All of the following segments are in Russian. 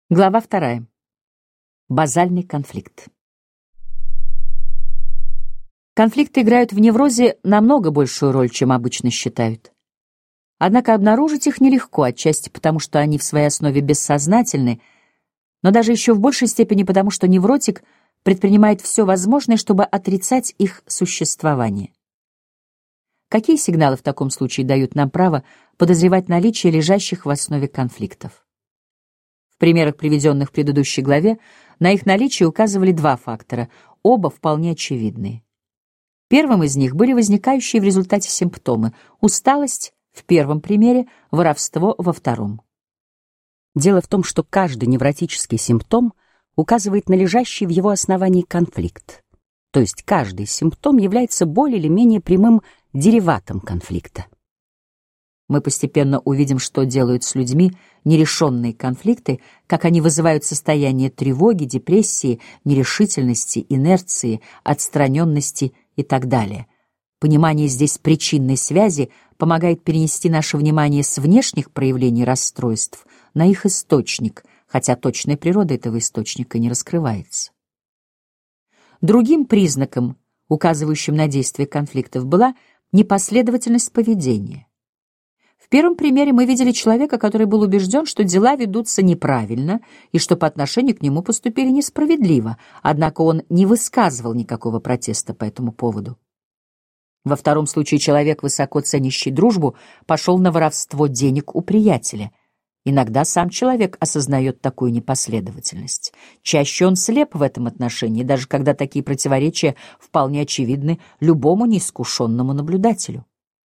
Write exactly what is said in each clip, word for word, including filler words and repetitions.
Глава вторая. Базальный конфликт. Конфликты играют в неврозе намного большую роль, чем обычно считают. Однако обнаружить их нелегко, отчасти потому, что они в своей основе бессознательны, но даже еще в большей степени потому, что невротик предпринимает все возможное, чтобы отрицать их существование. Какие сигналы в таком случае дают нам право подозревать наличие лежащих в основе конфликтов? В примерах, приведенных в предыдущей главе, на их наличие указывали два фактора, оба вполне очевидные. Первым из них были возникающие в результате симптомы: усталость в первом примере, воровство во втором. Дело в том, что каждый невротический симптом указывает на лежащий в его основании конфликт, то есть каждый симптом является более или менее прямым дериватом конфликта. Мы постепенно увидим, что делают с людьми нерешенные конфликты, как они вызывают состояние тревоги, депрессии, нерешительности, инерции, отстраненности и так далее. Понимание здесь причинной связи помогает перенести наше внимание с внешних проявлений расстройств на их источник, хотя точная природа этого источника не раскрывается. Другим признаком, указывающим на действие конфликтов, была непоследовательность поведения. В первом примере мы видели человека, который был убежден, что дела ведутся неправильно и что по отношению к нему поступили несправедливо, однако он не высказывал никакого протеста по этому поводу. Во втором случае человек, высоко ценящий дружбу, пошел на воровство денег у приятеля. Иногда сам человек осознает такую непоследовательность. Чаще он слеп в этом отношении, даже когда такие противоречия вполне очевидны любому неискушенному наблюдателю.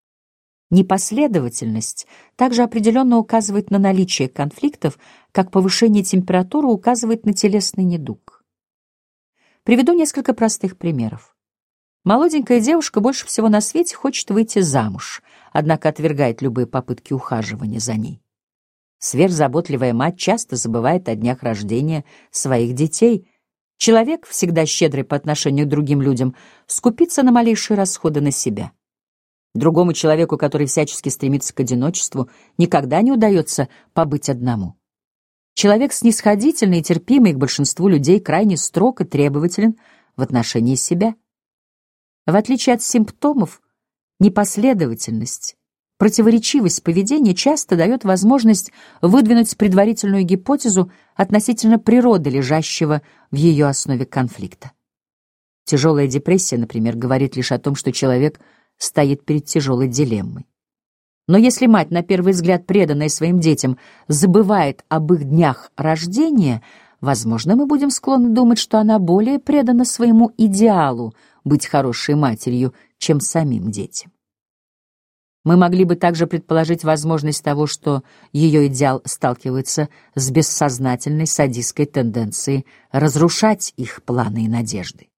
Непоследовательность также определенно указывает на наличие конфликтов, как повышение температуры указывает на телесный недуг. Приведу несколько простых примеров. Молоденькая девушка больше всего на свете хочет выйти замуж, однако отвергает любые попытки ухаживания за ней. Сверхзаботливая мать часто забывает о днях рождения своих детей. Человек, всегда щедрый по отношению к другим людям, скупится на малейшие расходы на себя. Другому человеку, который всячески стремится к одиночеству, никогда не удается побыть одному. Человек снисходительный и терпимый к большинству людей крайне строг и требователен в отношении себя. В отличие от симптомов, непоследовательность, противоречивость поведения часто дает возможность выдвинуть предварительную гипотезу относительно природы лежащего в ее основе конфликта. Тяжелая депрессия, например, говорит лишь о том, что человек стоит перед тяжелой дилеммой. Но если мать, на первый взгляд преданная своим детям, забывает об их днях рождения, возможно, мы будем склонны думать, что она более предана своему идеалу быть хорошей матерью, чем самим детям. Мы могли бы также предположить возможность того, что ее идеал сталкивается с бессознательной садистской тенденцией разрушать их планы и надежды.